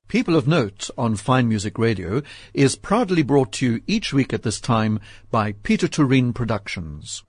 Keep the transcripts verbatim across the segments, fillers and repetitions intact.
People of Note on Fine Music Radio is proudly brought to you each week at this time by Peter Turin Productions.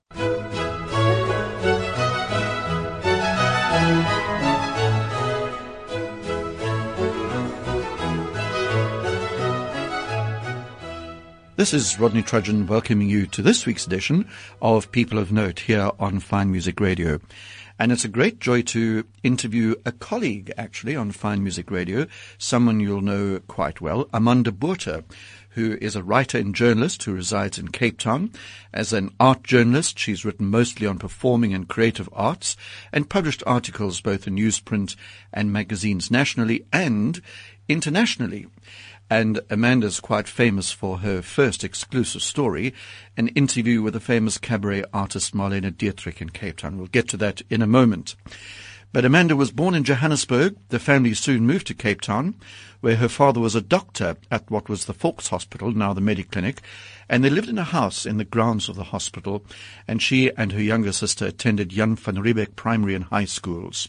This is Rodney Trudgeon welcoming you to this week's edition of People of Note here on Fine Music Radio. And it's a great joy to interview a colleague, actually, on Fine Music Radio, someone you'll know quite well, Amanda Botha, who is a writer and journalist who resides in Cape Town. As an art journalist, she's written mostly on performing and creative arts and published articles both in newsprint and magazines nationally and internationally. And Amanda's quite famous for her first exclusive story, an interview with the famous cabaret artist Marlene Dietrich in Cape Town. We'll get to that in a moment. But Amanda was born in Johannesburg. The family soon moved to Cape Town, where her father was a doctor at what was the Volks Hospital, now the Mediclinic, and they lived in a house in the grounds of the hospital, and she and her younger sister attended Jan van Riebeeck primary and high schools.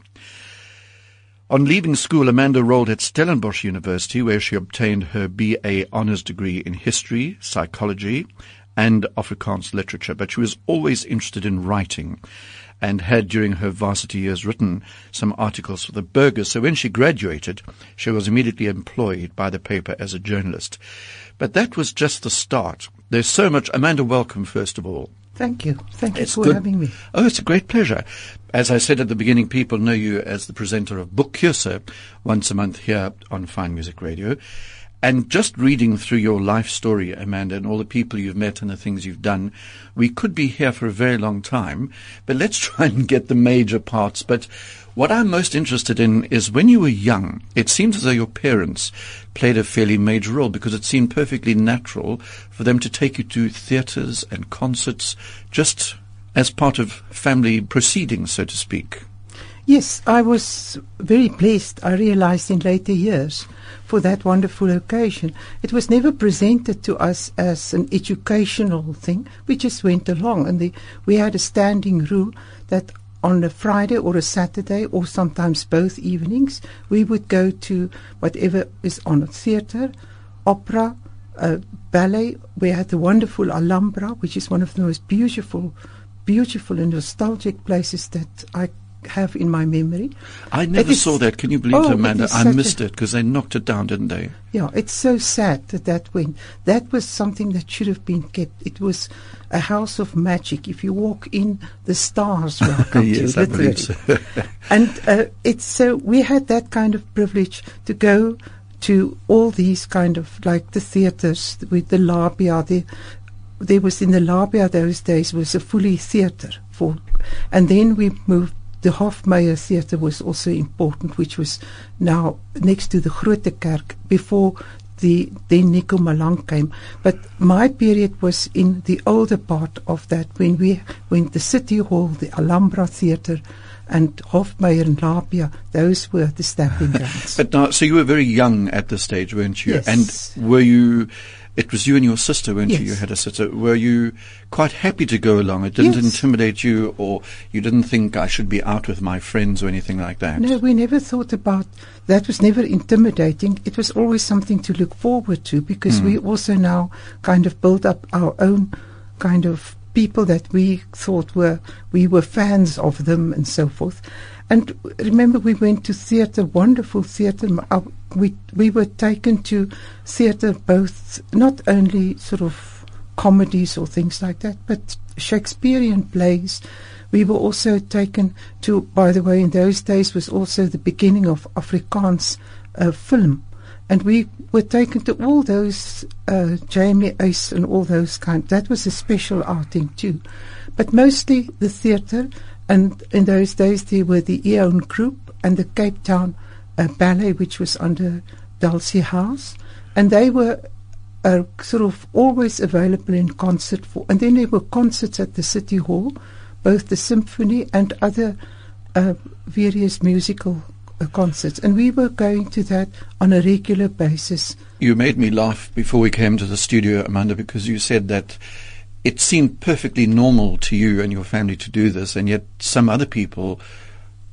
On leaving school, Amanda enrolled at Stellenbosch University, where she obtained her B A honours degree in history, psychology, and Afrikaans literature. But she was always interested in writing and had, during her varsity years, written some articles for the Burger. So when she graduated, she was immediately employed by the paper as a journalist. But that was just the start. There's so much. Amanda, welcome, first of all. Thank you. Thank you it's for good. having me. Oh, it's a great pleasure. As I said at the beginning, people know you as the presenter of Boekkeuse once a month here on Fine Music Radio. And just reading through your life story, Amanda, and all the people you've met and the things you've done, we could be here for a very long time, but let's try and get the major parts. But what I'm most interested in is when you were young, it seems as though your parents played a fairly major role because it seemed perfectly natural for them to take you to theatres and concerts just as part of family proceedings, so to speak. Yes, I was very blessed, I realized in later years, for that wonderful occasion. It was never presented to us as an educational thing. We just went along, and the, we had a standing rule that on a Friday or a Saturday, or sometimes both evenings, we would go to whatever is on a theatre, opera, uh, ballet. We had the wonderful Alhambra, which is one of the most beautiful, beautiful and nostalgic places that I have in my memory. I never saw that. Can you believe oh, it, Amanda? it I missed it because they knocked it down, didn't they? Yeah, it's so sad that that went. That was something that should have been kept. It was a house of magic. If you walk in, the stars welcome yes, you, I believe so. And uh, it's so we had that kind of privilege to go to all these kind of, like the theatres with the Labia. The, there was in the Labia those days was a fully theatre for, and then we moved. The Hofmeyer Theatre was also important, which was now next to the Grote Kerk before the then Nico Malang came. But my period was in the older part of that, when we went the City Hall, the Alhambra Theatre, and Hofmeyer and Labia. Those were the stamping grounds. But now, so you were very young at this stage, weren't you? Yes. And were you? It was you and your sister, weren't yes. you? You had a sister. Were you quite happy to go along? It didn't yes. intimidate you, or you didn't think I should be out with my friends or anything like that? No, we never thought about that. Was never intimidating. It was always something to look forward to, because mm. we also now kind of built up our own kind of people that we thought were, we were fans of them and so forth. And remember, we went to theatre, wonderful theatre. Uh, we we were taken to theatre, both not only sort of comedies or things like that, but Shakespearean plays. We were also taken to, by the way, in those days was also the beginning of Afrikaans uh, film. And we were taken to all those, uh, Jamie Ace and all those kind. That was a special outing too. But mostly the theatre. And in those days, there were the Eon Group and the Cape Town uh, Ballet, which was under Dulcie House. And they were uh, sort of always available in concert for. And then there were concerts at the City Hall, both the symphony and other uh, various musical uh, concerts. And we were going to that on a regular basis. You made me laugh before we came to the studio, Amanda, because you said that it seemed perfectly normal to you and your family to do this, and yet some other people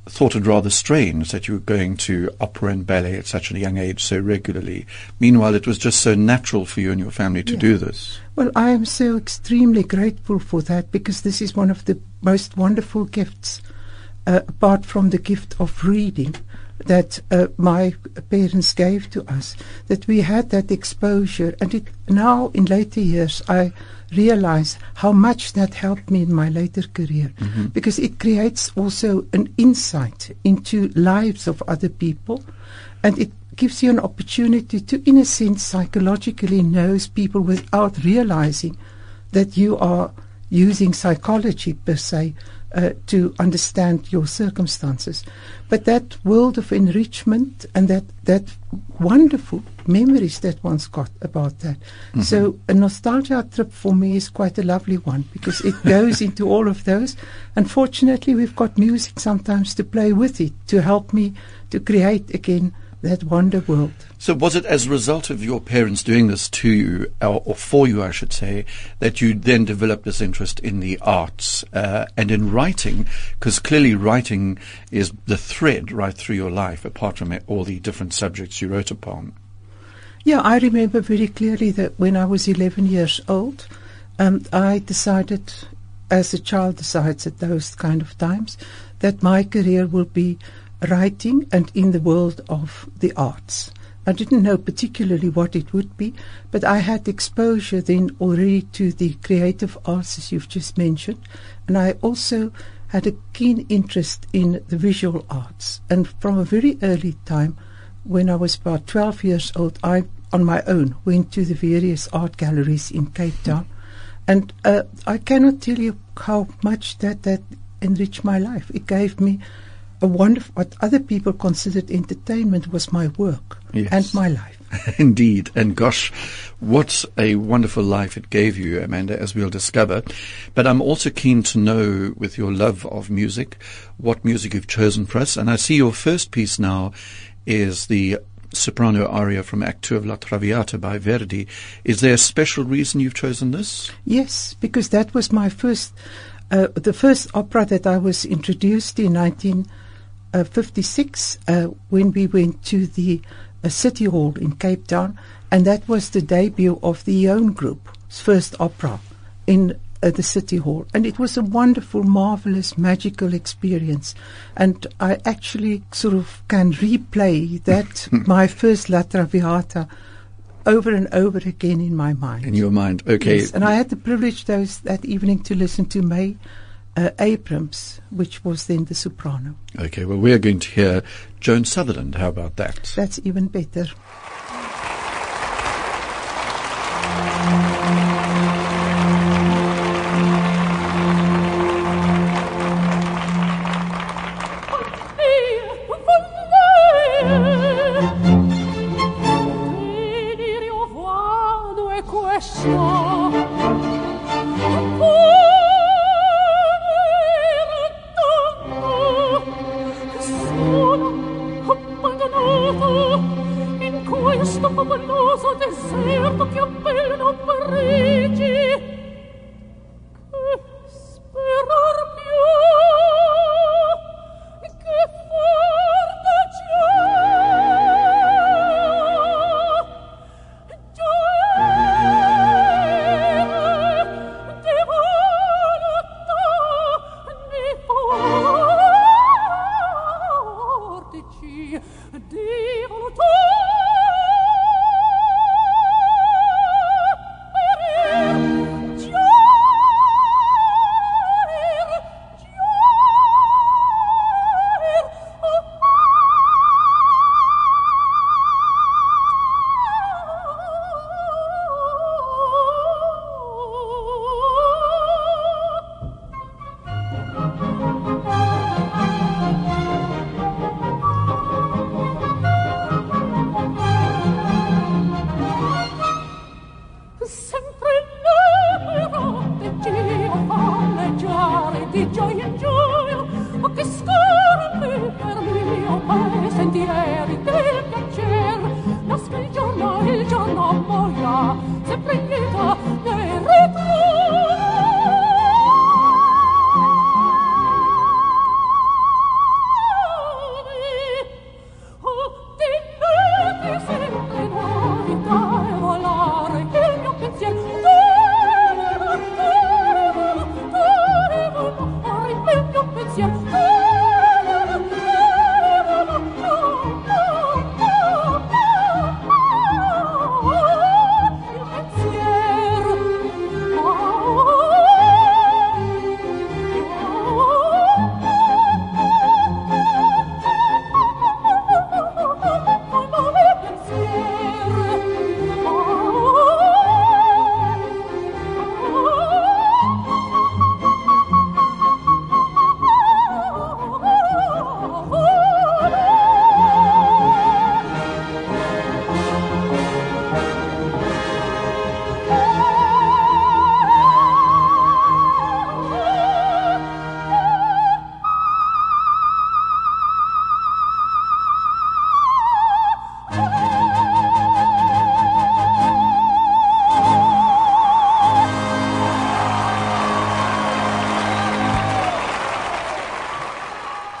thought it rather strange that you were going to opera and ballet at such a young age so regularly. Meanwhile, it was just so natural for you and your family to Yeah. do this. Well, I am so extremely grateful for that, because this is one of the most wonderful gifts, uh, apart from the gift of reading, that uh, my parents gave to us, that we had that exposure. And it, now, in later years, I realize how much that helped me in my later career, Mm-hmm. because it creates also an insight into lives of other people, and it gives you an opportunity to, in a sense, psychologically know people without realizing that you are using psychology per se uh, to understand your circumstances. But that world of enrichment and that, that wonderful memories that one's got about that. Mm-hmm. So a nostalgia trip for me is quite a lovely one, because it goes into all of those. Unfortunately, we've got music sometimes to play with it to help me to create again that wonder world. So was it as a result of your parents doing this to you, or, or for you, I should say, that you then developed this interest in the arts uh, and in writing? Because clearly writing is the thread right through your life, apart from it, all the different subjects you wrote upon. Yeah, I remember very clearly that when I was eleven years old, um, I decided, as a child decides at those kind of times, that my career will be writing and in the world of the arts. I didn't know particularly what it would be, but I had exposure then already to the creative arts, as you've just mentioned, and I also had a keen interest in the visual arts. And from a very early time, when I was about twelve years old, I, on my own, went to the various art galleries in Cape Town, and uh, I cannot tell you how much that, that enriched my life. It gave me a wonderful, what other people considered entertainment was my work. Yes. And my life. Indeed. And gosh, what a wonderful life it gave you, Amanda, as we'll discover. But I'm also keen to know, with your love of music, what music you've chosen for us. And I see your first piece now is the soprano aria from Act Two of La Traviata by Verdi. Is there a special reason you've chosen this? Yes, because that was my first, uh, the first opera that I was introduced in nineteen fifty-six uh, when we went to the uh, City Hall in Cape Town, and that was the debut of the Ione Group's first opera in uh, the City Hall, and it was a wonderful, marvelous, magical experience. And I actually sort of can replay that my first La Traviata over and over again in my mind. In your mind, okay. Yes, and I had the privilege those that evening to listen to May Uh, Abrams, which was then the soprano. Okay, well, we're going to hear Joan Sutherland. How about that? That's even better.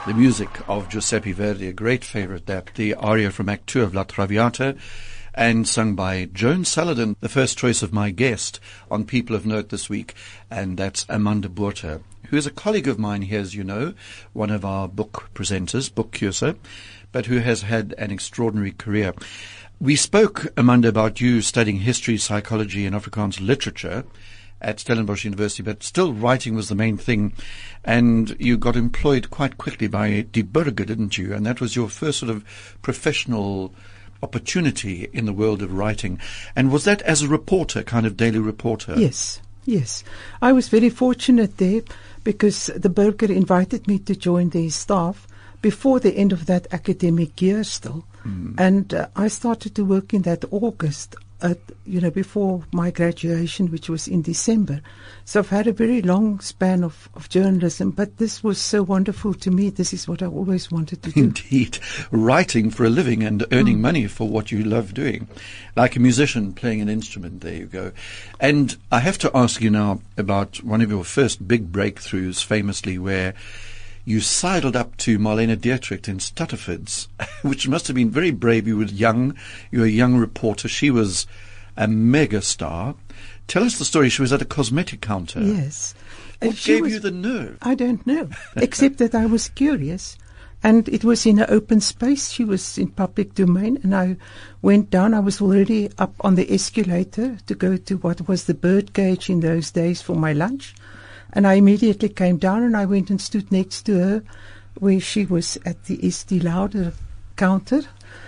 the music of Giuseppe Verdi, a great favorite, that the aria from Act Two of La Traviata, and sung by Joan Saladin, the first choice of my guest on People of Note this week, and that's Amanda Boerter, who is a colleague of mine here, as you know, one of our book presenters, book curator, but who has had an extraordinary career. We spoke, Amanda, about you studying history, psychology, and Afrikaans literature at Stellenbosch University, but still writing was the main thing. And you got employed quite quickly by Die Burger, didn't you? And that was your first sort of professional opportunity in the world of writing. And was that as a reporter, kind of daily reporter? Yes, yes. I was very fortunate there because the Burger invited me to join their staff before the end of that academic year still. Mm. And uh, I started to work in that August, at, you know, before my graduation, which was in December. So I've had a very long span of, of journalism, but this was so wonderful to me. This is what I always wanted to do. Indeed. Writing for a living and earning mm. money for what you love doing. Like a musician playing an instrument, there you go. And I have to ask you now about one of your first big breakthroughs, famously, where you sidled up to Marlene Dietrich in Stutterfords, which must have been very brave. You were young. You were a young reporter. She was a mega star. Tell us the story. She was at a cosmetic counter. Yes. What she gave was, you the nerve? I don't know, except that I was curious. And it was in an open space. She was in public domain. And I went down. I was already up on the escalator to go to what was the bird cage in those days for my lunch. And I immediately came down and I went and stood next to her where she was at the Estee Lauder counter.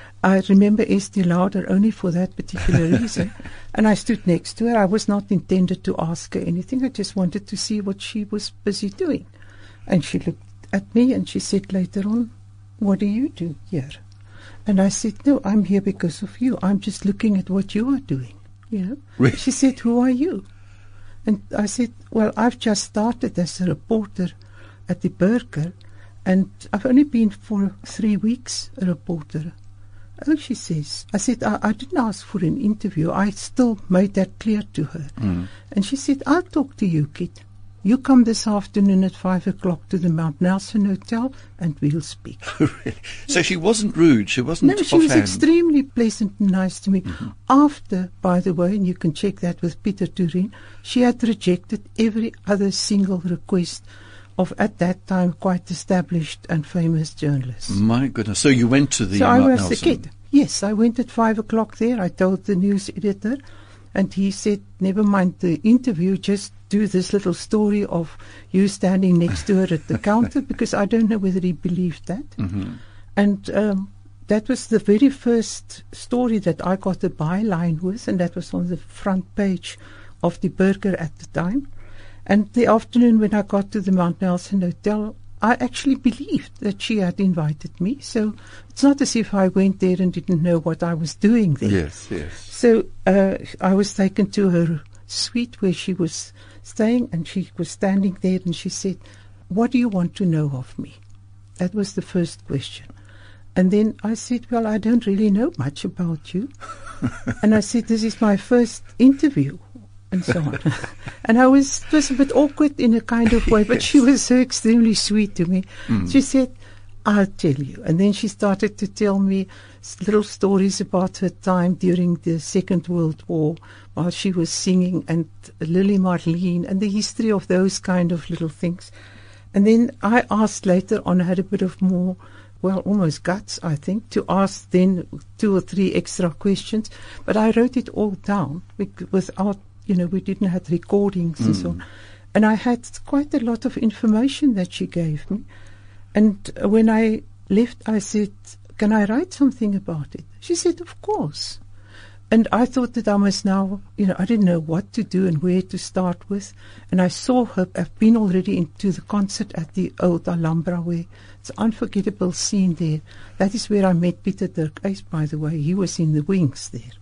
I remember Estee Lauder only for that particular reason. And I stood next to her. I was not intended to ask her anything. I just wanted to see what she was busy doing. And she looked at me and she said later on, "What do you do here?" And I said, "No, I'm here because of you. I'm just looking at what you are doing." You know. Really? She said, "Who are you?" And I said, "Well, I've just started as a reporter at the Burger, and I've only been for three weeks a reporter." "Oh," she says. I said, I, I didn't ask for an interview. I still made that clear to her. Mm. And she said, "I'll talk to you, kid. You come this afternoon at five o'clock to the Mount Nelson Hotel and we'll speak." Really? So she wasn't rude, she wasn't No, she offhand. was extremely pleasant and nice to me. Mm-hmm. After, by the way, and you can check that with Peter Turin, she had rejected every other single request of, at that time, quite established and famous journalists. My goodness. So you went to the So Mount I was Nelson. a kid. Yes, I went at five o'clock there. I told the news editor, and he said, "Never mind the interview, just do this little story of you standing next to her at the counter," because I don't know whether he believed that. Mm-hmm. And um, that was the very first story that I got a byline with, and that was on the front page of the Burger at the time. And the afternoon when I got to the Mount Nelson Hotel, I actually believed that she had invited me. So it's not as if I went there and didn't know what I was doing there. Yes, yes. So uh, I was taken to her suite where she was staying, and she was standing there, and she said, "What do you want to know of me?" That was the first question. And then I said, "Well, I don't really know much about you." And I said, "This is my first interview," and so on. And I was, it was a bit awkward in a kind of way, but yes. She was so extremely sweet to me. Mm. She said, "I'll tell you." And then she started to tell me little stories about her time during the Second World War while she was singing, and Lily Marlene, and the history of those kind of little things. And then I asked later on, I had a bit of more, well, almost guts, I think, to ask then two or three extra questions. But I wrote it all down without, you know, we didn't have recordings mm. and so on. And I had quite a lot of information that she gave me. And when I left, I said, "Can I write something about it?" She said, "Of course." And I thought that I must now, you know, I didn't know what to do and where to start with. And I saw her, I've been already into the concert at the old Alhambra, where it's an unforgettable scene there. That is where I met Peter Dirk Uys, by the way. He was in the wings there.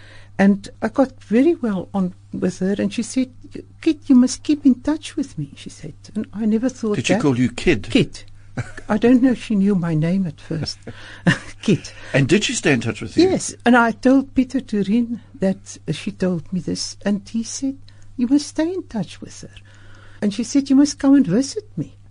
And I got very well on with her, and she said, "Kid, you must keep in touch with me," she said. And I never thought Did that. she call you Kid? Kid. I don't know if she knew my name at first. Kid. And did she stay in touch with you? Yes. And I told Peter Turin that uh, she told me this, and he said, "You must stay in touch with her." And she said, "You must come and visit me."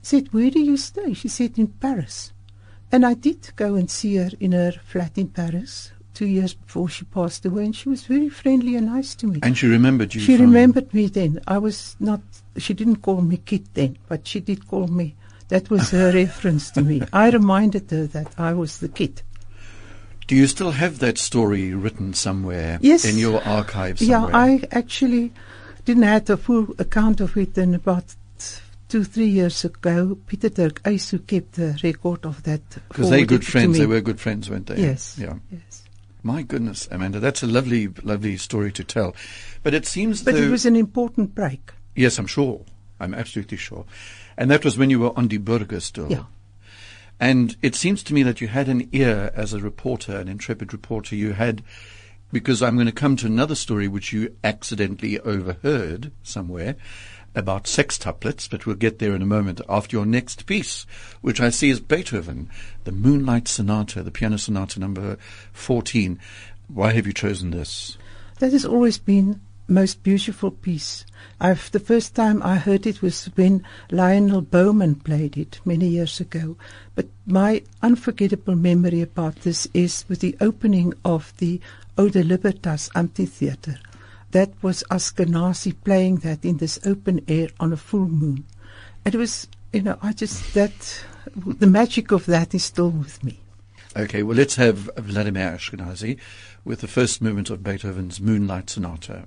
said, where do you stay? She said, in Paris. And I did go and see her in her flat in Paris two years before she passed away, and she was very friendly and nice to me. And she remembered you? She from remembered me then. I was not, she didn't call me Kit then, but she did call me. That was her reference to me. I reminded her that I was the Kit. Do you still have that story written somewhere? Yes. In your archive Yeah, somewhere? I actually didn't have a full account of it, and about two, three years ago, Peter Dirk Eys, who kept the record of that. Because they're good forwarded it to friends. me. They were good friends, weren't they? Yes. Yeah. Yes. My goodness, Amanda, that's a lovely, lovely story to tell. But it seems But though, it was an important break. Yes, I'm sure. I'm absolutely sure. And that was when you were on Die Burger still. Yeah. And it seems to me that you had an ear as a reporter, an intrepid reporter. You had, because I'm going to come to another story which you accidentally overheard somewhere about sextuplets, but we'll get there in a moment after your next piece, which I see is Beethoven, the Moonlight Sonata, the piano sonata number fourteen. Why have you chosen this? That has always been most beautiful piece. I've, the first time I heard it was when Lionel Bowman played it many years ago. But my unforgettable memory about this is with the opening of the Ode Libertas Amphitheatre. That was Askenazi playing that in this open air on a full moon. It was, you know, I just, that, the magic of that is still with me. Okay, well, let's have Vladimir Ashkenazi with the first movement of Beethoven's Moonlight Sonata.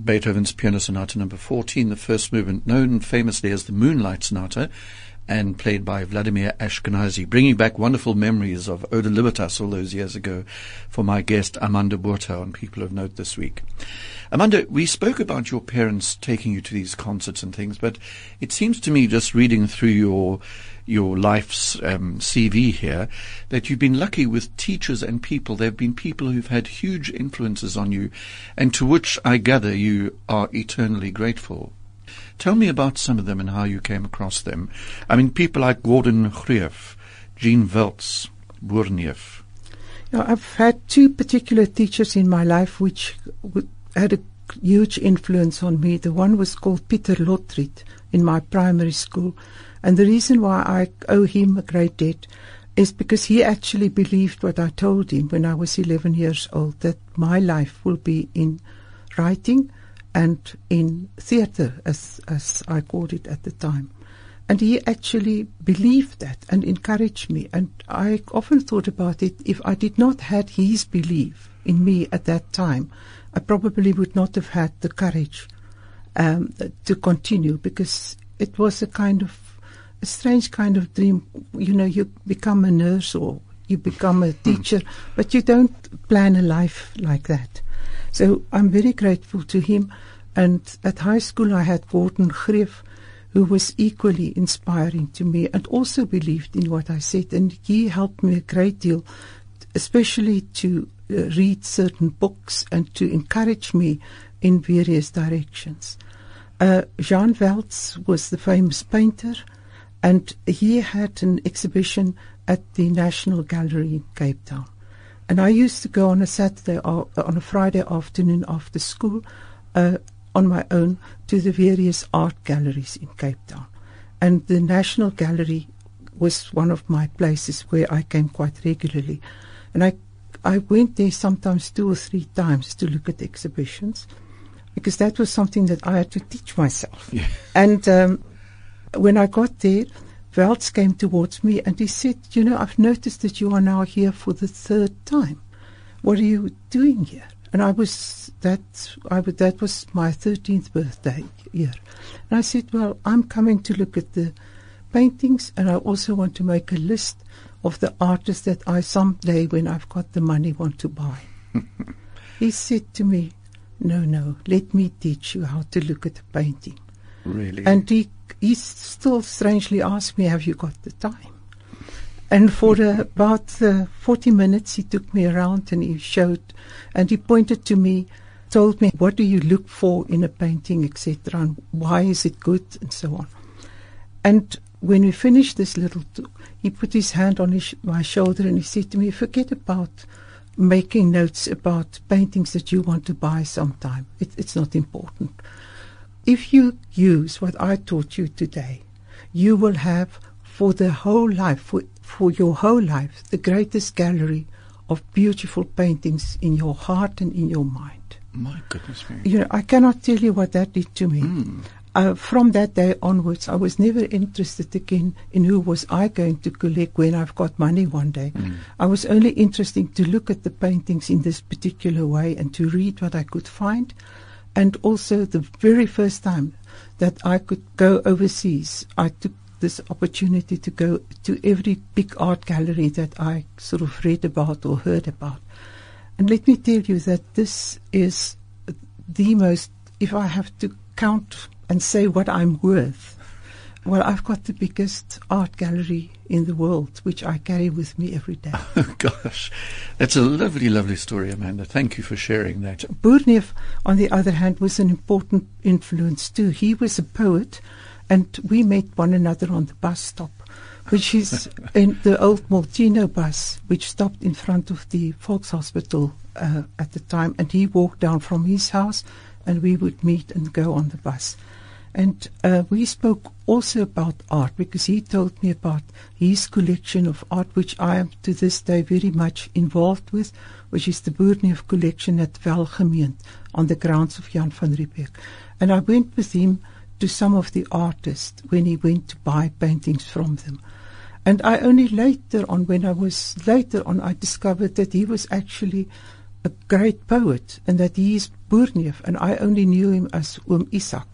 Beethoven's Piano Sonata number fourteen, the first movement, known famously as the Moonlight Sonata, and played by Vladimir Ashkenazy, bringing back wonderful memories of Oda Libertas all those years ago for my guest Amanda Burta on People of Note this week. Amanda, we spoke about your parents taking you to these concerts and things, but it seems to me, just reading through your your life's um, C V here, that you've been lucky with teachers and people. There have been people who've had huge influences on you, and to which I gather you are eternally grateful. Tell me about some of them and how you came across them. I mean, people like Gordon Greef, Jean Welts, Burnieff. You know, I've had two particular teachers in my life which w- had a huge influence on me. The one was called Peter Lotriet in my primary school. And the reason why I owe him a great debt is because he actually believed what I told him when I was eleven years old, that my life will be in writing and in theatre, as as I called it at the time. And he actually believed that and encouraged me. And I often thought about it, if I did not have his belief in me at that time, I probably would not have had the courage um, to continue, because it was a kind of, a strange kind of dream. You know, you become a nurse or you become a teacher, but you don't plan a life like that. So I'm very grateful to him. And at high school I had Gordon Greef, who was equally inspiring to me and also believed in what I said. And he helped me a great deal, especially to uh, read certain books and to encourage me in various directions. Uh, Jean Welts was the famous painter, and he had an exhibition at the National Gallery in Cape Town. And I used to go on a Saturday or on a Friday afternoon after school uh, on my own to the various art galleries in Cape Town. And the National Gallery was one of my places where I came quite regularly. And I I went there sometimes two or three times to look at exhibitions, because that was something that I had to teach myself. Yeah. And um, when I got there, Welts came towards me and he said, you know, I've noticed that you are now here for the third time. What are you doing here? And I was, that, I would, that was my thirteenth birthday year. And I said, well, I'm coming to look at the paintings, and I also want to make a list of the artists that I someday, when I've got the money, want to buy. He said to me, no, no, let me teach you how to look at a painting. Really? And he, he still strangely asked me, have you got the time? And for uh, about uh, forty minutes, he took me around and he showed, and he pointed to me, told me, what do you look for in a painting, et cetera, and why is it good, and so on. And when we finished this little talk, he put his hand on his, my shoulder and he said to me, forget about making notes about paintings that you want to buy sometime. It, it's not important. If you use what I taught you today, you will have for the whole life, for, for your whole life, the greatest gallery of beautiful paintings in your heart and in your mind. My goodness me. You know, I cannot tell you what that did to me. Mm. Uh, from that day onwards, I was never interested again in who was I going to collect when I've got money one day. Mm. I was only interested to look at the paintings in this particular way and to read what I could find. And also the very first time that I could go overseas, I took this opportunity to go to every big art gallery that I sort of read about or heard about. And let me tell you that this is the most, if I have to count and say what I'm worth, well, I've got the biggest art gallery in the world, which I carry with me every day. Oh, gosh. That's a lovely, lovely story, Amanda. Thank you for sharing that. Burnieff, on the other hand, was an important influence too. He was a poet, and we met one another on the bus stop, which is in the old Molteno bus, which stopped in front of the Volkshospital uh, at the time. And he walked down from his house, and we would meet and go on the bus. And uh, we spoke also about art, because he told me about his collection of art, which I am to this day very much involved with, which is the Burnieff collection at Welgemeent on the grounds of Jan van Riebeeck. And I went with him to some of the artists when he went to buy paintings from them. And I only later on, when I was later on, I discovered that he was actually a great poet, and that he is Boerneef, and I only knew him as Oom Isaac.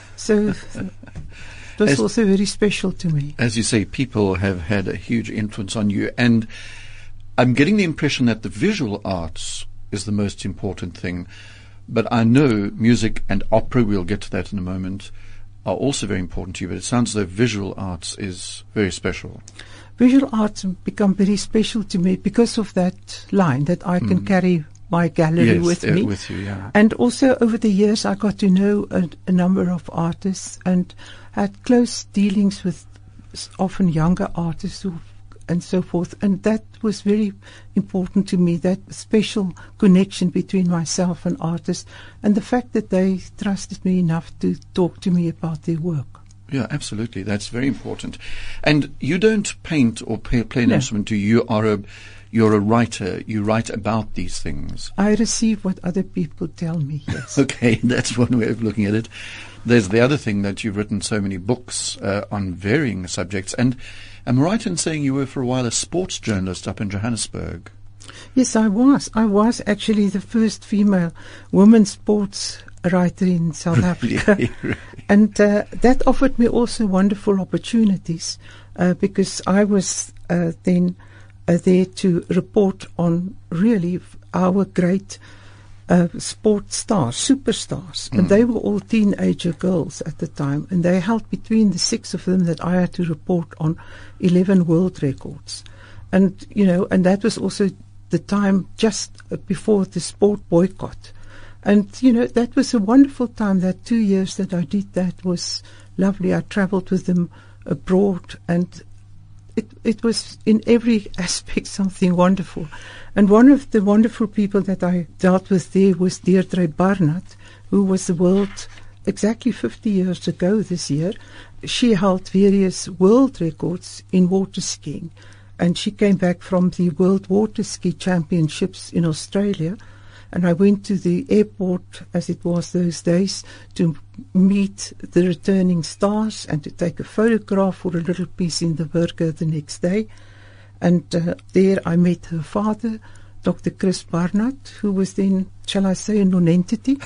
So it was as, also very special to me. As you say, people have had a huge influence on you, and I'm getting the impression that the visual arts is the most important thing. But I know music and opera, we'll get to that in a moment, are also very important to you, but it sounds as though visual arts is very special. Visual arts become very special to me because of that line that I can mm. carry my gallery yes, with uh, me. With you, yeah. And also over the years I got to know a, a number of artists and had close dealings with often younger artists who and so forth. And that was very important to me, that special connection between myself and artists, and the fact that they trusted me enough to talk to me about their work. Yeah, absolutely. That's very important. And you don't paint or play, play an no. instrument, do you? You are a, you're a writer. You write about these things. I receive what other people tell me, yes. Okay, that's one way of looking at it. There's the other thing that you've written so many books uh, on varying subjects. And am I right in saying you were for a while a sports journalist up in Johannesburg? Yes, I was. I was actually the first female women's sports writer in South Africa. Really, really. And uh, that offered me also wonderful opportunities uh, because I was uh, then uh, there to report on really our great uh, sport stars, superstars. Mm. And they were all teenager girls at the time. And they held between the six of them that I had to report on eleven world records. And, you know, and that was also the time just before the sport boycott. And, you know, that was a wonderful time. That two years that I did that was lovely. I traveled with them abroad, and it, it was in every aspect something wonderful. And one of the wonderful people that I dealt with there was Deirdre Barnard, who was the world exactly fifty years ago this year. She held various world records in water skiing, and she came back from the World Water Ski Championships in Australia. And I went to the airport, as it was those days, to meet the returning stars and to take a photograph for a little piece in the Burger the next day. And uh, there I met her father, Doctor Chris Barnard, who was then, shall I say, a non-entity.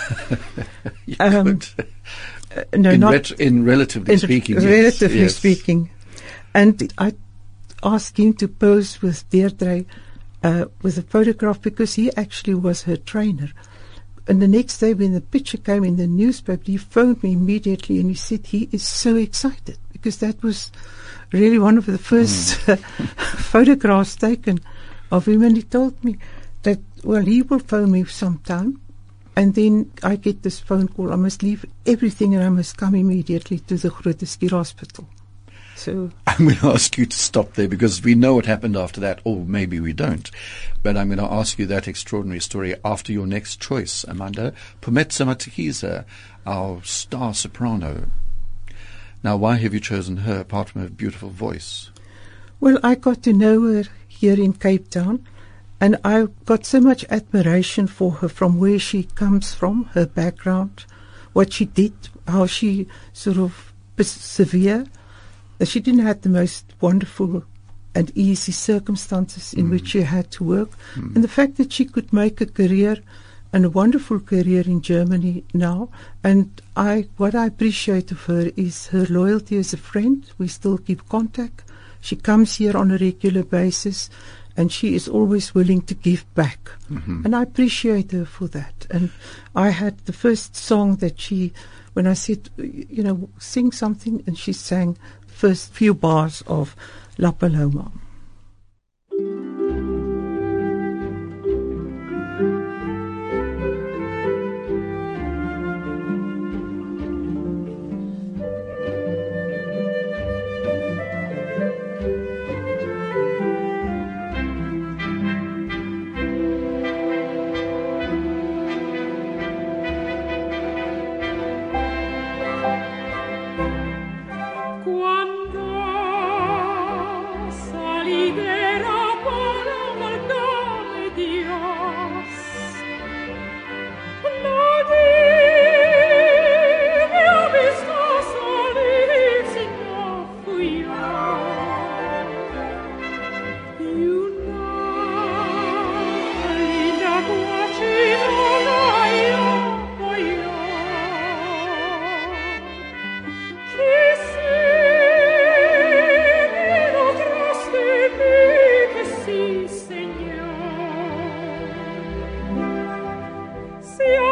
um, uh, no, in, not ret- in relatively in speaking. Re- yes, relatively yes. speaking. And I asked him to pose with Deirdre Uh, with a photograph because he actually was her trainer. And the next day when the picture came in the newspaper, he phoned me immediately and he said he is so excited because that was really one of the first mm. photographs taken of him. And he told me that, well, he will phone me sometime, and then I get this phone call. I must leave everything and I must come immediately to the Groote Schuur Hospital. So I'm going to ask you to stop there because we know what happened after that, or maybe we don't. But I'm going to ask you that extraordinary story after your next choice, Amanda. Phumetse Matekisa, our star soprano. Now, why have you chosen her apart from her beautiful voice? Well, I got to know her here in Cape Town, and I got so much admiration for her from where she comes from, her background, what she did, how she sort of persevered. She didn't have the most wonderful and easy circumstances in mm. which she had to work. Mm. And the fact that she could make a career, and a wonderful career in Germany now. And I, what I appreciate of her is her loyalty as a friend. We still keep contact. She comes here on a regular basis, and she is always willing to give back. Mm-hmm. And I appreciate her for that. And I had the first song that she, when I said, you know, sing something, and she sang first few bars of La Paloma. Quando sali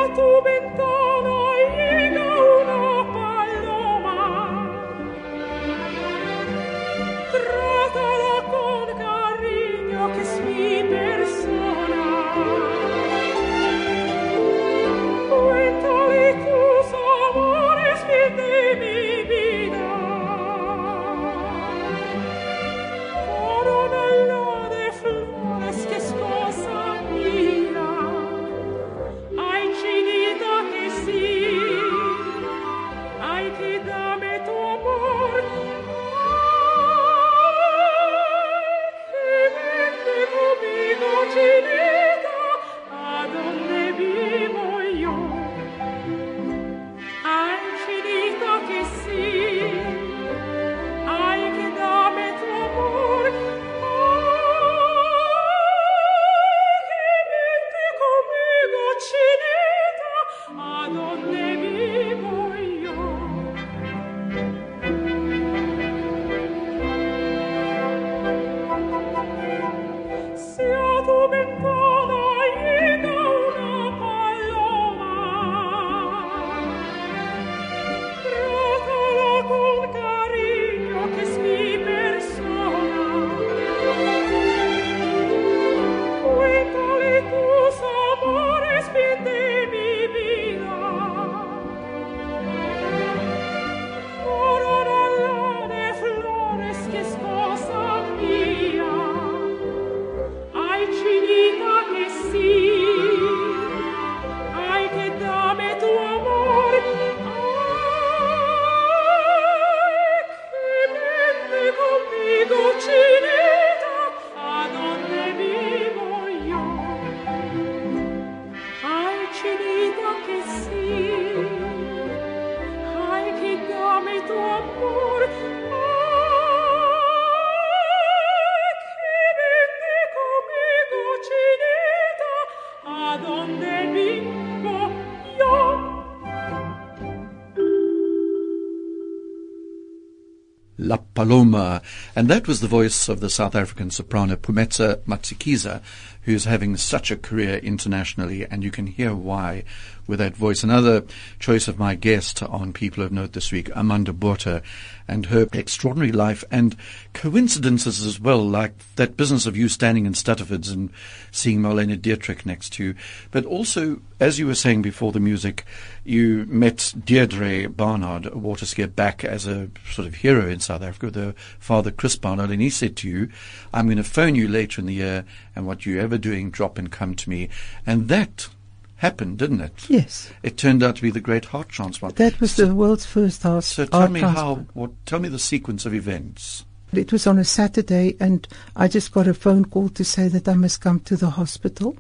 La Paloma, and that was the voice of the South African soprano Phumeza Matsikiza, who's having such a career internationally, and you can hear why with that voice. Another choice of my guest on People of Note this week, Amanda Botha, and her extraordinary life and coincidences as well, like that business of you standing in Stutterfords and seeing Marlene Dietrich next to you. But also, as you were saying before the music, you met Deirdre Barnard, a water skier, back as a sort of hero in South Africa with her father, Chris Barnard, and he said to you, I'm going to phone you later in the year, and what you're ever doing, drop and come to me. And that happened, didn't it? Yes. It turned out to be the great heart transplant. That was so, the world's first heart, so tell heart me transplant. how, what, tell me the sequence of events. It was on a Saturday, and I just got a phone call to say that I must come to the hospital.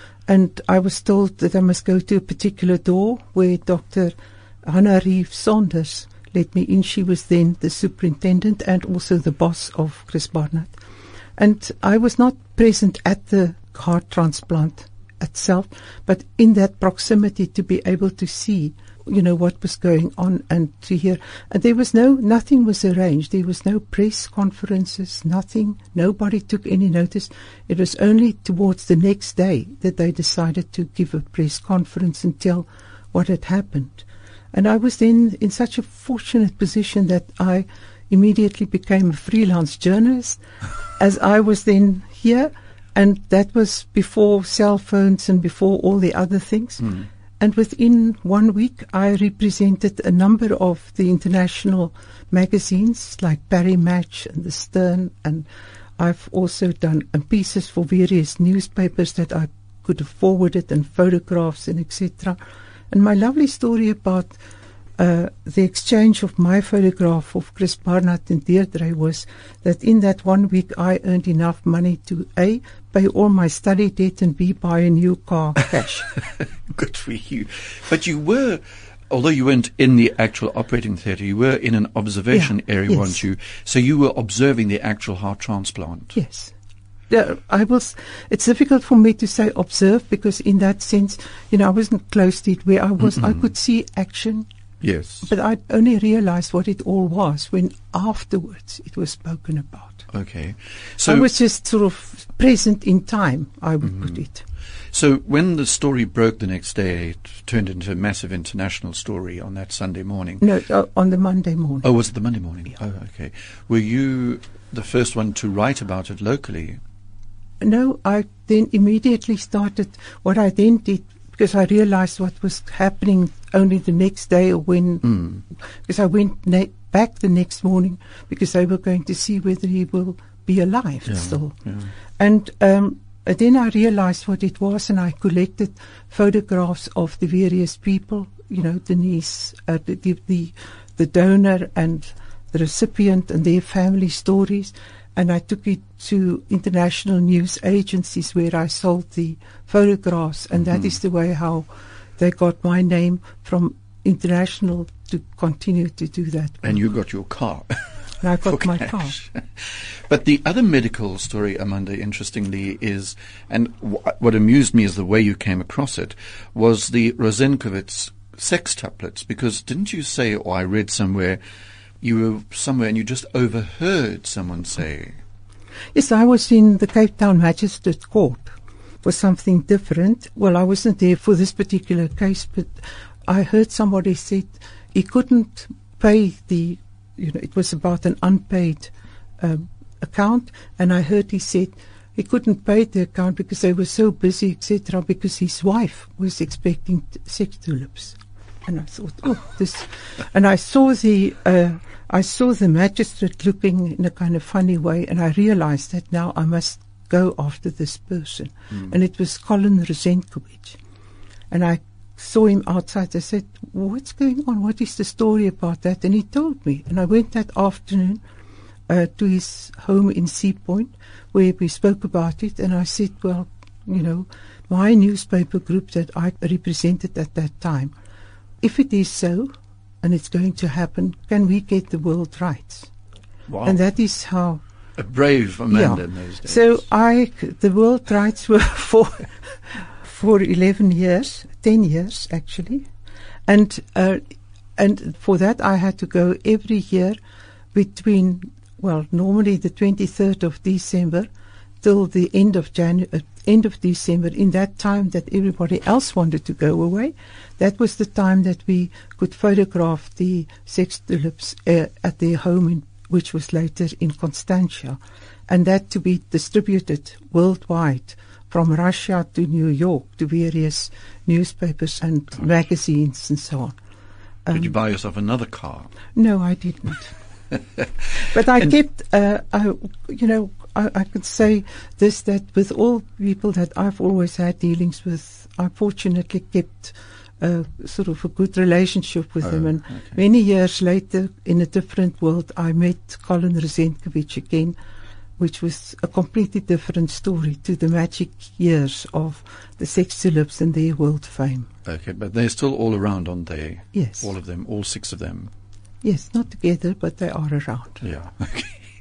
And I was told that I must go to a particular door where Doctor Hannah Reeve Saunders let me in. She was then the superintendent and also the boss of Chris Barnard. And I was not present at the heart transplant itself, but in that proximity to be able to see, you know, what was going on and to hear. And there was no, nothing was arranged. There was no press conferences, nothing. Nobody took any notice. It was only towards the next day that they decided to give a press conference and tell what had happened. And I was then in such a fortunate position that I immediately became a freelance journalist as I was then here. And that was before cell phones and before all the other things. Mm. And within one week, I represented a number of the international magazines like Parry Match and The Stern. And I've also done pieces for various newspapers that I could have forwarded, and photographs and et cetera. And my lovely story about uh, the exchange of my photograph of Chris Barnard and Deirdre was that in that one week I earned enough money to A, pay all my study debt, and B, buy a new car cash. Good for you. But you were, although you weren't in the actual operating theatre, you were in an observation yeah, area, yes. weren't you? So you were observing the actual heart transplant. Yes. Yeah, I was. It's difficult for me to say observe, because in that sense, you know, I wasn't close to it. Where I was, Mm-mm. I could see action. Yes. But I only realized what it all was when afterwards it was spoken about. Okay. So I was just sort of present in time, I would mm-hmm. put it. So when the story broke the next day, it turned into a massive international story on that Sunday morning. No, uh, on the Monday morning. Oh, was it the Monday morning? Yeah. Oh, okay. Were you the first one to write about it locally? No, I then immediately started, what I then did, because I realized what was happening only the next day, or when, mm. because I went na- back the next morning, because they were going to see whether he will be alive yeah, still. Yeah. And um, then I realized what it was, and I collected photographs of the various people, you know, Denise, uh, the, the, the, the donor and the recipient and their family stories. And I took it to international news agencies where I sold the photographs. And mm-hmm. that is the way how they got my name from international to continue to do that. And you got your car. And I got my car. But the other medical story, Amanda, interestingly, is, and w- what amused me is the way you came across it, was the Rozenkovitz sex tuplets. Because didn't you say, or I read somewhere, you were somewhere and you just overheard someone say... Yes, I was in the Cape Town Magistrate Court for something different. Well, I wasn't there for this particular case, but I heard somebody said he couldn't pay the, you know, it was about an unpaid um, account, and I heard he said he couldn't pay the account because they were so busy, et cetera, because his wife was expecting t- sex tulips. And I thought, oh, this, and I saw the, uh, I saw the magistrate looking in a kind of funny way, and I realized that now I must go after this person. Mm. And it was Colin Rozenkovitz. And I saw him outside. I said, what's going on? What is the story about that? And he told me. And I went that afternoon uh, to his home in Sea Point, where we spoke about it. And I said, well, you know, my newspaper group that I represented at that time, if it is so, and it's going to happen, can we get the world rights? Wow. And that is how... A brave Amanda yeah. in those days. So I, the world rights were for for eleven years, ten years actually. And, uh, and for that I had to go every year between, well, normally the twenty-third of December till the end of January, uh, end of December. In that time that everybody else wanted to go away, that was the time that we could photograph the sex tulips uh, at their home, in, which was later in Constantia, and that to be distributed worldwide from Russia to New York to various newspapers and Gosh. magazines and so on. Um, Did you buy yourself another car? No, I didn't. But I kept, uh, I, you know, I, I could say this, that with all people that I've always had dealings with, I fortunately kept uh, sort of a good relationship with oh, them. And okay. many years later, in a different world, I met Colin Rozenkovitz again, which was a completely different story to the magic years of the sex tulips and their world fame. Okay, but they're still all around, aren't they? Yes. All of them, all six of them. Yes, not together, but they are around. Yeah, okay.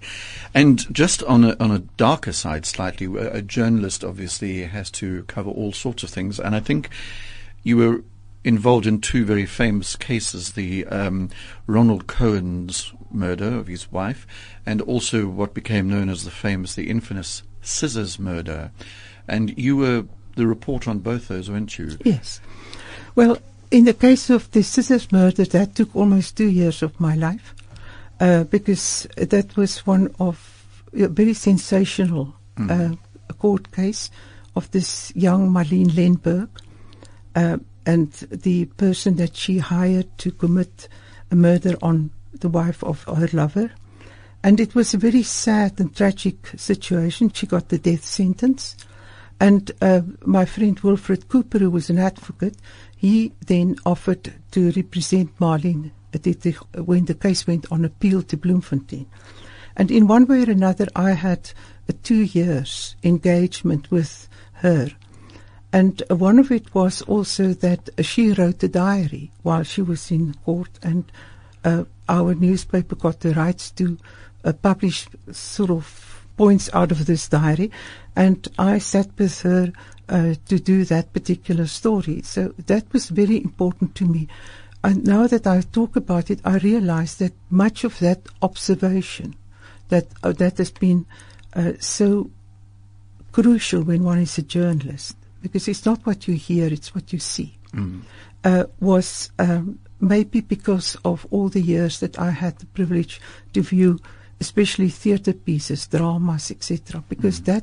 And just on a, on a darker side slightly, a journalist obviously has to cover all sorts of things, and I think you were involved in two very famous cases, the um, Ronald Cohen's murder of his wife, and also what became known as the famous, the infamous Scissors murder. And you were the reporter on both those, weren't you? Yes. Well, in the case of the Scissors murder, that took almost two years of my life, uh, because that was one of a very sensational mm. uh, court case of this young Marlene Lenberg, uh, and the person that she hired to commit a murder on the wife of her lover. And it was a very sad and tragic situation. She got the death sentence. And uh, my friend Wilfred Cooper, who was an advocate, he then offered to represent Marlene when the case went on appeal to Bloemfontein. And in one way or another, I had a two years engagement with her. And uh, one of it was also that uh, she wrote a diary while she was in court, and uh, our newspaper got the rights to uh, publish sort of points out of this diary, and I sat with her uh, to do that particular story. So that was very important to me. And now that I talk about it, I realize that much of that observation that uh, that has been uh, so crucial when one is a journalist, because it's not what you hear, it's what you see, Mm. uh, was um, maybe because of all the years that I had the privilege to view, especially theatre pieces, dramas, et cetera. Because mm. that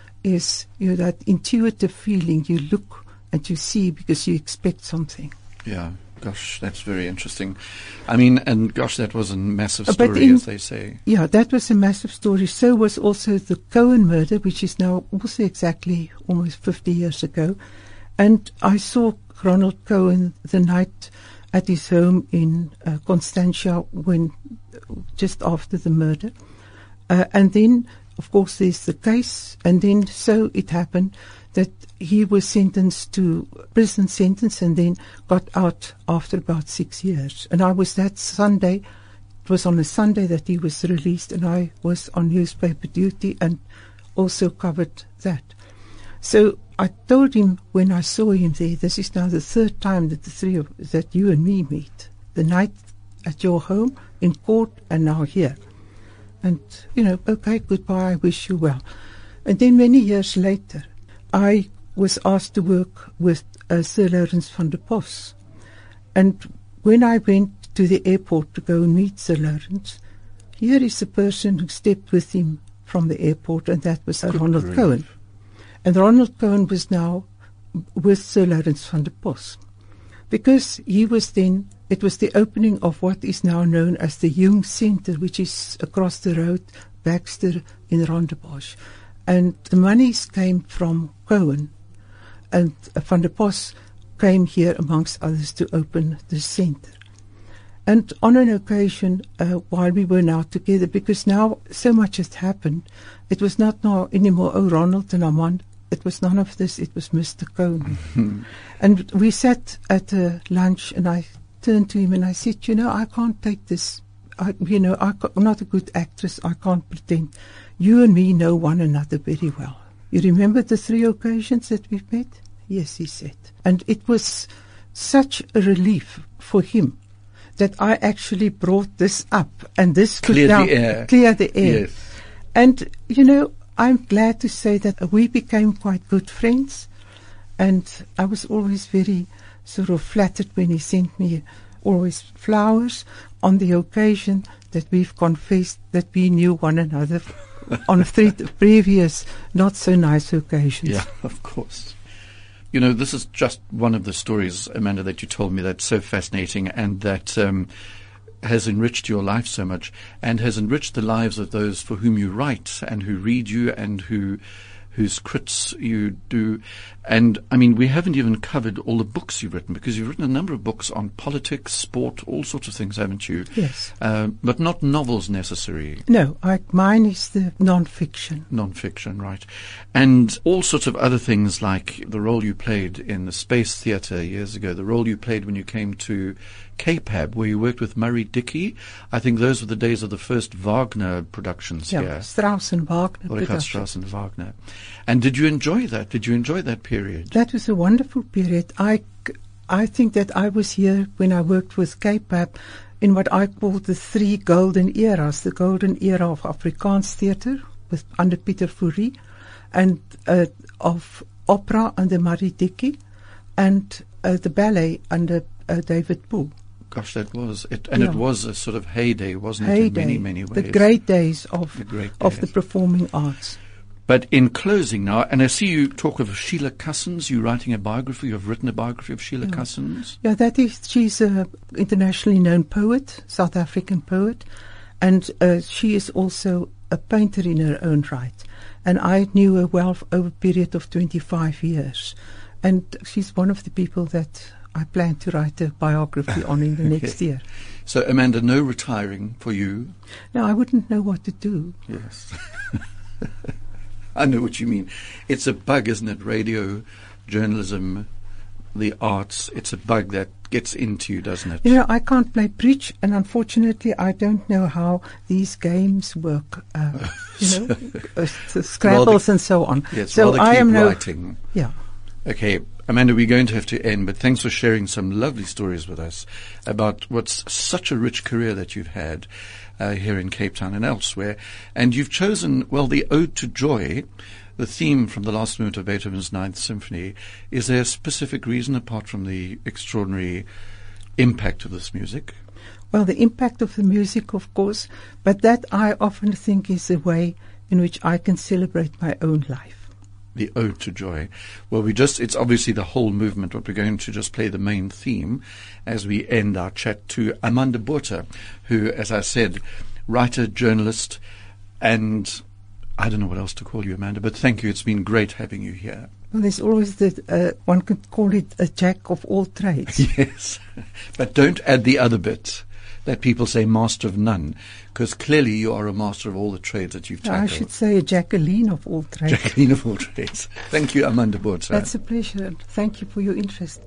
is, you know, that intuitive feeling. You look and you see because you expect something. Yeah, gosh, that's very interesting. I mean, and gosh, that was a massive Uh, but story, in- as they say. Yeah, that was a massive story. So was also the Cohen murder, which is now also exactly almost fifty years ago. And I saw Ronald Cohen the night at his home in uh, Constantia, when just after the murder. Uh, and then, of course, there's the case. And then so it happened that he was sentenced to prison sentence and then got out after about six years. And I was that Sunday, it was on a Sunday that he was released, and I was on newspaper duty and also covered that. So I told him when I saw him there, this is now the third time that the three of that you and me meet. The night at your home, in court, and now here. And, you know, okay, goodbye, I wish you well. And then many years later, I was asked to work with uh, Sir Lawrence van der Bos. And when I went to the airport to go and meet Sir Lawrence, here is the person who stepped with him from the airport, and that was uh, Ronald grief. Cohen. And Ronald Cohen was now with Sir Lawrence van der Bos. Because he was then, it was the opening of what is now known as the Jung Center, which is across the road, Baxter in Rondebosch. And the monies came from Cohen, and Van der Bos came here amongst others to open the center. And on an occasion, uh, while we were now together, because now so much had happened, it was not now anymore, oh, Ronald and Armand, it was none of this, it was Mister Cohen. And we sat at a lunch, and I turned to him and I said, you know, I can't take this. I, you know, I ca- I'm not a good actress, I can't pretend. You and me know one another very well. You remember the three occasions that we've met? Yes, he said. And it was such a relief for him that I actually brought this up, and this could Clear now the air. clear the air. Yes. And, you know, I'm glad to say that we became quite good friends, and I was always very sort of flattered when he sent me always flowers on the occasion that we've confessed that we knew one another on three previous not so nice occasions. Yeah, of course. You know, this is just one of the stories, Amanda, that you told me that's so fascinating and that um, has enriched your life so much and has enriched the lives of those for whom you write and who read you and who whose crits you do. And, I mean, we haven't even covered all the books you've written, because you've written a number of books on politics, sport, all sorts of things, haven't you? Yes. Uh, but not novels necessarily. No, I, mine is the non-fiction. Non-fiction, right. And all sorts of other things, like the role you played in the Space Theatre years ago, the role you played when you came to K P A B, where you worked with Murray Dickey. I think those were the days of the first Wagner productions Yeah, here. Strauss and Wagner Richard production. Strauss and Wagner. And did you enjoy that? Did you enjoy that period? That was a wonderful period. I, I think that I was here when I worked with K P A B in what I call the three golden eras. The golden era of Afrikaans theatre with under Pieter Fourie, and uh, of opera under Murray Dickey, and uh, the ballet under uh, David Poole. Gosh, that was it. And Yeah. it was a sort of heyday, wasn't it, Heyday, in many, many ways? the great days of The great of the days. performing arts. But in closing now, and I see you talk of Sheila Cousins, you're writing a biography, you've written a biography of Sheila Yeah. Cousins. Yeah, that is, she's a internationally known poet, South African poet, and uh, she is also a painter in her own right. And I knew her well over a period of twenty-five years. And she's one of the people that I plan to write a biography on in the next year. So, Amanda, no retiring for you. Now, I wouldn't know what to do. Yes. I know what you mean. It's a bug, isn't it? Radio, journalism, the arts. It's a bug that gets into you, doesn't it? You know, I can't play bridge, and unfortunately, I don't know how these games work. Uh, you know, uh, Scrabbles and so on. Yes, so rather I keep am no. writing. Yeah. Okay, Amanda, we're going to have to end, but thanks for sharing some lovely stories with us about what's such a rich career that you've had uh, here in Cape Town and elsewhere. And you've chosen, well, the Ode to Joy. the theme from the last movement of Beethoven's Ninth Symphony. Is there a specific reason apart from the extraordinary impact of this music? Well, the impact of the music, of course, but that I often think is the way in which I can celebrate my own life. The Ode to Joy. Well, we just, it's obviously the whole movement, but we're going to just play the main theme as we end our chat to Amanda Botha, who, as I said, writer, journalist, and I don't know what else to call you, Amanda, but thank you. It's been great having you here. Well, there's always the, uh, one could call it a jack of all trades. Yes, but don't add the other bit that people say master of none, because clearly you are a master of all the trades that you've tackled. I should say a Jacqueline of all trades. Jacqueline of all trades. Thank you, Amanda Botha. That's a pleasure. Thank you for your interest.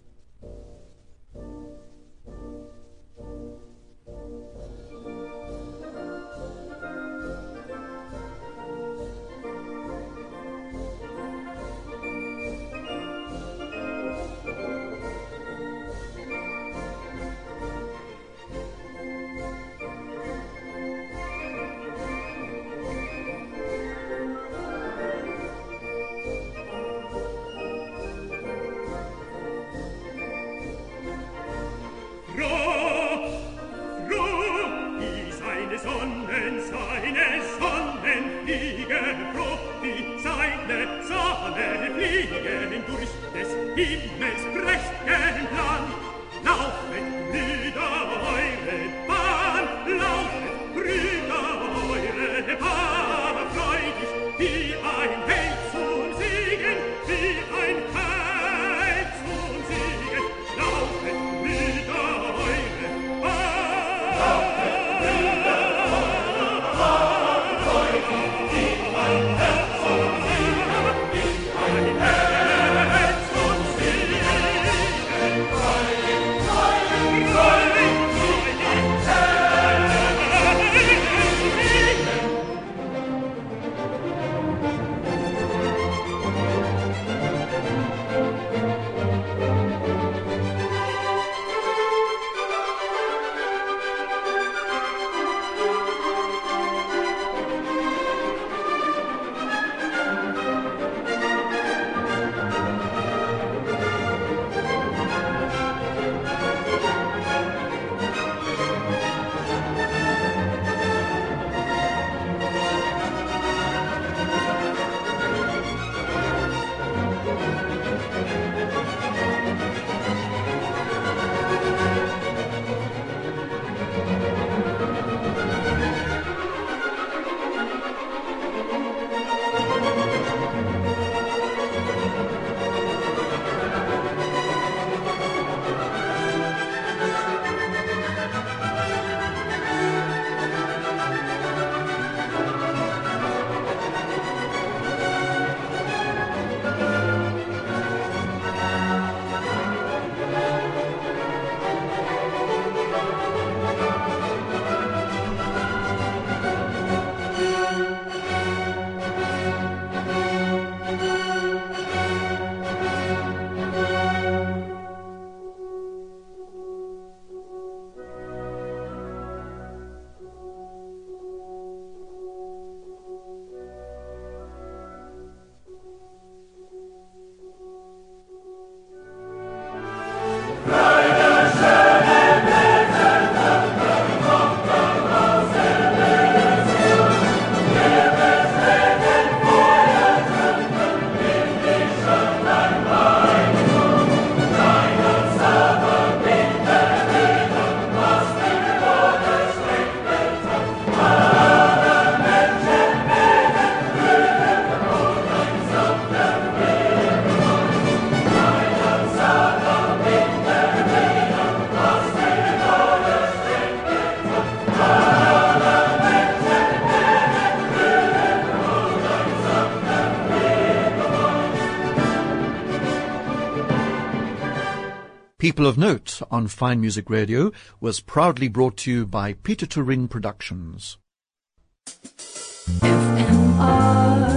People of Note on Fine Music Radio was proudly brought to you by Peter Turin Productions. F M R